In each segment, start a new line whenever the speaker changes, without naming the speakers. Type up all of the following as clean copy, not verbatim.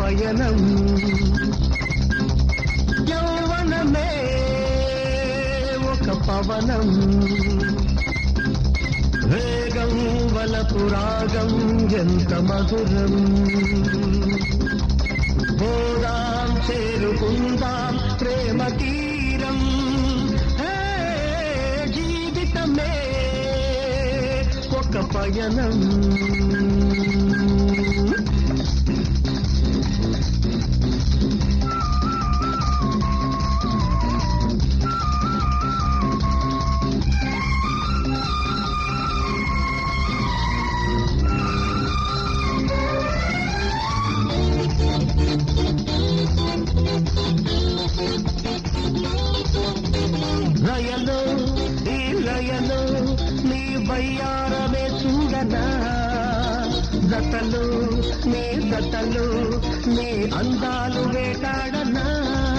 పయనం యౌవనమే ఒక పవనం వేగం వలపు రాగం ఎంత మధురం పోదాం చేరుకుందాం ప్రేమ తీరం జీవితమే ఒక పయనం లయలో ఈ లయలో నీ వయ్యారమే చూడనా జతలు నీ జతలు నీ అందాలు వేటాడనా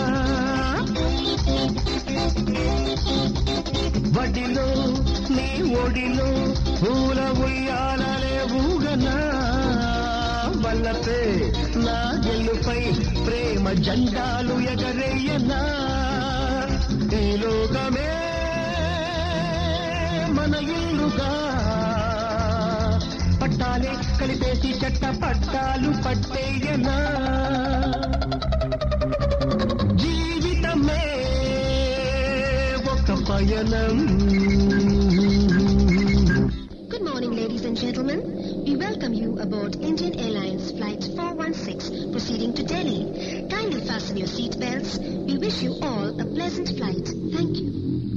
వడిలో నీ ఒడిలో పూల ఉయ్యాలలే ఊగనా వల్లపే నా గెలుపై ప్రేమ జెండాలు ఎగరేయనా ఈ లోకమే మన ఇల్లుగా పట్టాలే కలిపేసి చెట్ట పట్టాలు పట్టేయనా జీవితమే ఒక పయనం.
Good morning, ladies and gentlemen. We welcome you aboard Indian Airlines Flight 416 proceeding to Delhi. Kindly fasten your seat belts. We wish you all a pleasant flight. Thank you.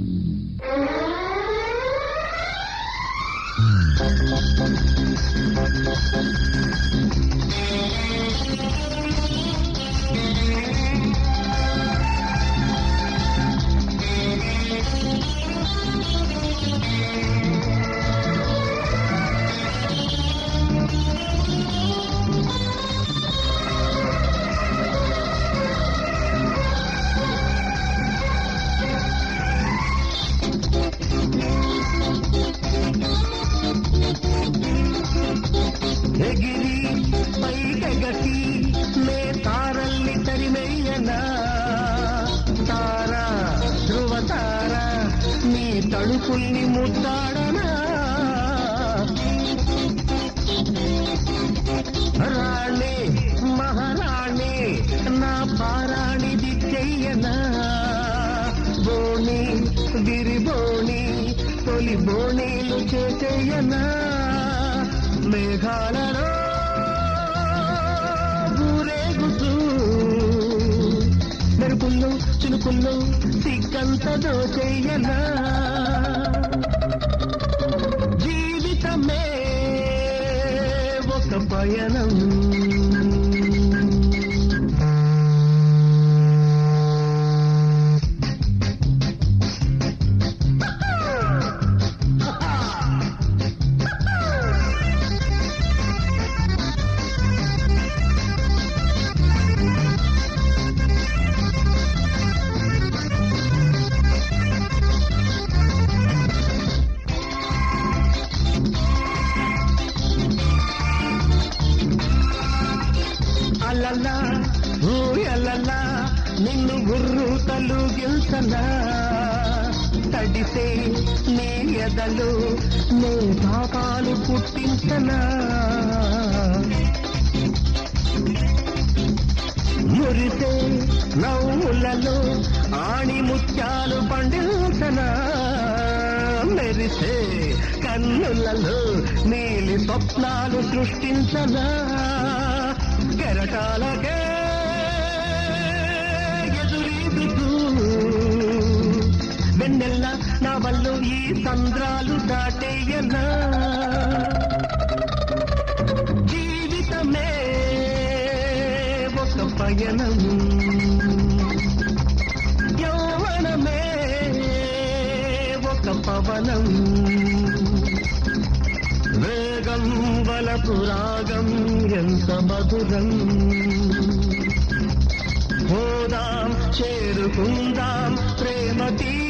ఎగిరి పైకెగసి నే తారల్ని తరిమెయ్యనా తారా ధ్రువ తారా నీ తడుపుల్ని ముద్దాడనా రాణి మహారాణి నా పారాణి దిక్కయ్యనా బోణి విరిబోణి తొలి బోణీలు చేసేయనా మేఘాలలో ఊరేగుతూ మెరుపుల్లో చినుకుల్లో సిగ్గంత దోచేయనా జీవితమే ఒక పయనం. అలలా ఊయలలా నిన్ను గుర్రు తలుగిల్సనా తడిసే నీ ఎదలు నీ పాపాలు పుట్టించనా మురిసే నవ్వులలో ఆణి ముత్యాలు పండించనా మెరిసే కన్నులలో నీలి స్వప్నాలు సృష్టించనా కెరటాలకే ఎదురీదుతూ వెన్నెల్ల నా వల్లు ఈ సంద్రాలు దాటేయనా జీవితమే ఒక పయనం యౌవనమే ఒక పవనం వేగం వలపు రాగం ఎంత మధురం పోదాం చేరుకుందాం ప్రేమ